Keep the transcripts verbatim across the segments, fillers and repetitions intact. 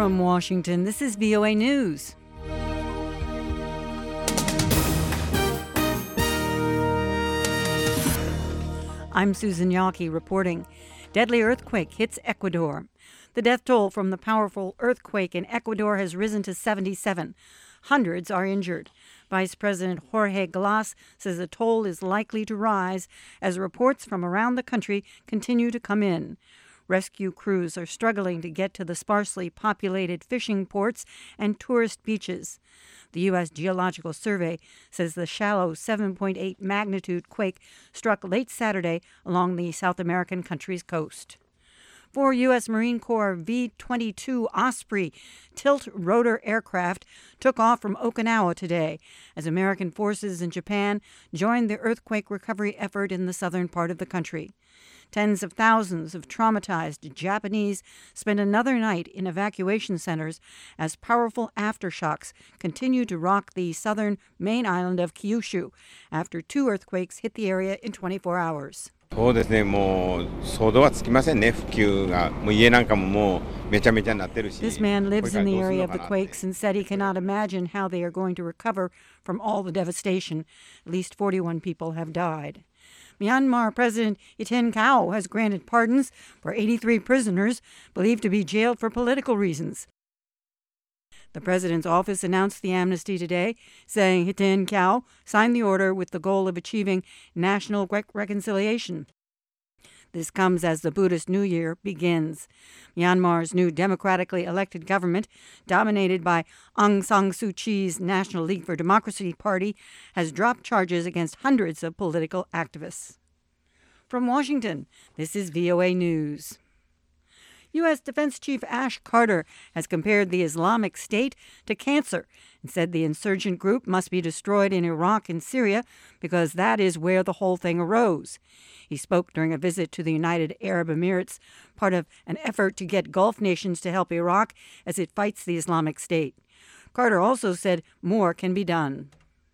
From Washington, this is V O A News. I'm Susan Yawkey reporting. Deadly earthquake hits Ecuador. The death toll from the powerful earthquake in Ecuador has risen to seventy-seven. Hundreds are injured. Vice President Jorge Glass says the toll is likely to rise as reports from around the country continue to come in. Rescue crews are struggling to get to the sparsely populated fishing ports and tourist beaches. The U S Geological Survey says the shallow seven point eight magnitude quake struck late Saturday along the South American country's coast. Four U S Marine Corps V twenty-two Osprey tilt-rotor aircraft took off from Okinawa today as American forces in Japan joined the earthquake recovery effort in the southern part of the country. Tens of thousands of traumatized Japanese spent another night in evacuation centers as powerful aftershocks continue to rock the southern main island of Kyushu after two earthquakes hit the area in twenty-four hours. そうですね、もう想像はつきませんね、復旧が。もう家なんかももうめちゃめちゃになってるし。 This man lives in the area of the quakes and said he cannot imagine how they are going to recover from all the devastation. At least forty-one people have died. Myanmar President U Tin Kyaw has granted pardons for eighty-three prisoners believed to be jailed for political reasons. The president's office announced the amnesty today, saying U Tin Kyaw signed the order with the goal of achieving national reconciliation. This comes as the Buddhist New Year begins. Myanmar's new democratically elected government, dominated by Aung San Suu Kyi's National League for Democracy party, has dropped charges against hundreds of political activists. From Washington, this is V O A News. U S. Defense Chief Ash Carter has compared the Islamic State to cancer and said the insurgent group must be destroyed in Iraq and Syria because that is where the whole thing arose. He spoke during a visit to the United Arab Emirates, part of an effort to get Gulf nations to help Iraq as it fights the Islamic State. Carter also said more can be done.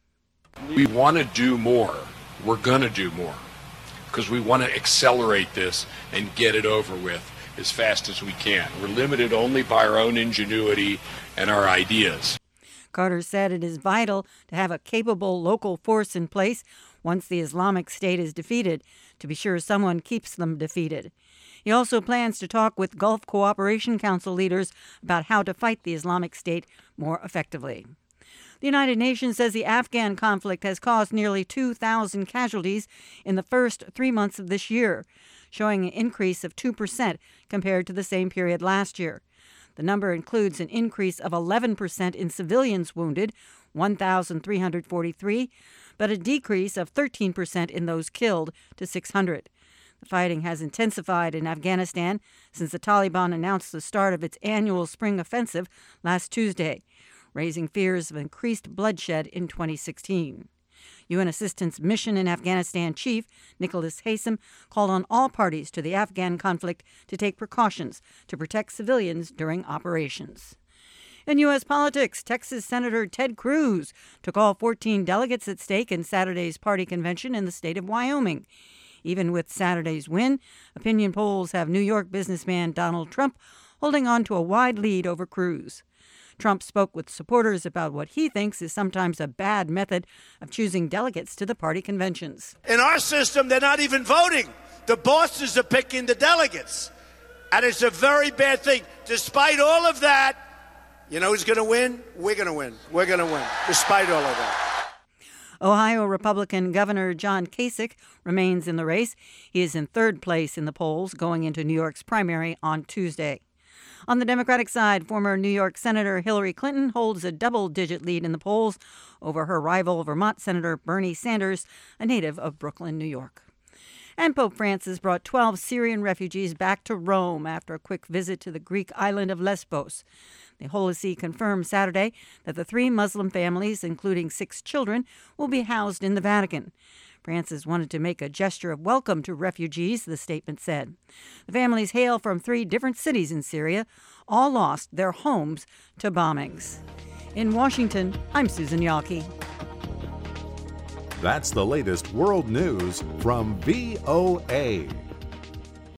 We want to do more. We're going to do more because we want to accelerate this and get it over with as fast as we can. We're limited only by our own ingenuity and our ideas. Carter said it is vital to have a capable local force in place once the Islamic State is defeated, to be sure someone keeps them defeated. He also plans to talk with Gulf Cooperation Council leaders about how to fight the Islamic State more effectively. The United Nations says the Afghan conflict has caused nearly two thousand casualties in the first three months of this year, showing an increase of two percent compared to the same period last year. The number includes an increase of eleven percent in civilians wounded, one thousand three hundred forty-three, but a decrease of thirteen percent in those killed to six hundred. The fighting has intensified in Afghanistan since the Taliban announced the start of its annual spring offensive last Tuesday, raising fears of increased bloodshed in twenty sixteen. U N Assistance Mission in Afghanistan Chief Nicholas Haysom called on all parties to the Afghan conflict to take precautions to protect civilians during operations. In U S politics, Texas Senator Ted Cruz took all fourteen delegates at stake in Saturday's party convention in the state of Wyoming. Even with Saturday's win, opinion polls have New York businessman Donald Trump holding on to a wide lead over Cruz. Trump spoke with supporters about what he thinks is sometimes a bad method of choosing delegates to the party conventions. In our system, they're not even voting. The bosses are picking the delegates. And it's a very bad thing. Despite all of that, you know who's going to win? We're going to win. We're going to win, despite all of that. Ohio Republican Governor John Kasich remains in the race. He is in third place in the polls going into New York's primary on Tuesday. On the Democratic side, former New York Senator Hillary Clinton holds a double-digit lead in the polls over her rival Vermont Senator Bernie Sanders, a native of Brooklyn, New York. And Pope Francis brought twelve Syrian refugees back to Rome after a quick visit to the Greek island of Lesbos. The Holy See confirmed Saturday that the three Muslim families, including six children, will be housed in the Vatican. Francis wanted to make a gesture of welcome to refugees, the statement said. The families hail from three different cities in Syria, all lost their homes to bombings. In Washington, I'm Susan Yawkey. That's the latest world news from V O A.